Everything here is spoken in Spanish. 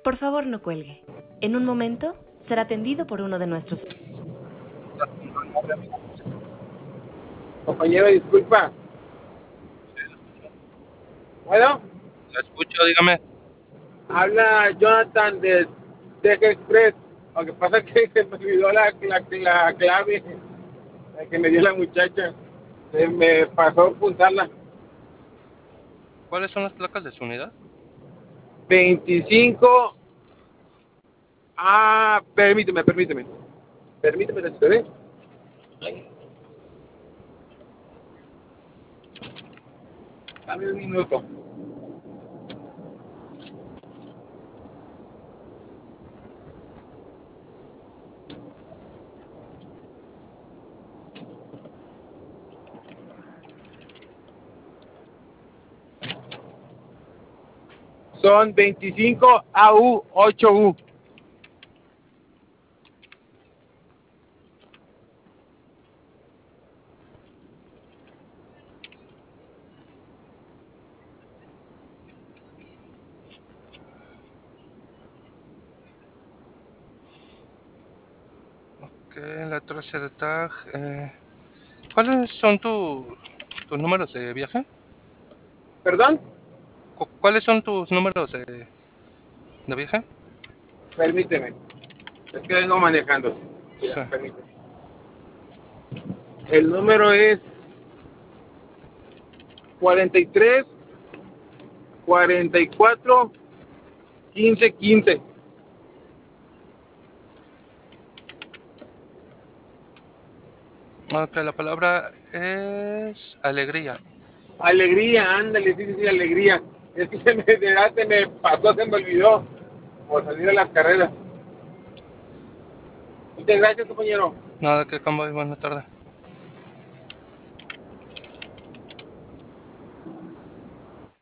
Por favor, no cuelgue. En un momento será atendido por uno de nuestros... Compañero, disculpa. Bueno, La escucho, dígame. habla Jonathan de Tech Express. Lo que pasa es que se me olvidó la clave que me dio la muchacha. Se me pasó apuntarla. ¿Cuáles son las placas de su unidad? 25. Permíteme. Permíteme, ¿eh? Dame un minuto. Son 25 AU 8U. Ok, la trace de tag. ¿Cuáles son tus números de viaje? ¿Perdón? ¿Cuáles son tus números de viaje? Permíteme. Es que vengo manejando. Sí. Mira, permíteme. El número es 43 44 15 15. Ok, la palabra es alegría. Alegría, ándale, sí, alegría. Es que se me pasó, se me olvidó por salir a las carreras. Muchas gracias, compañero. Nada, que cambio, buena tarde.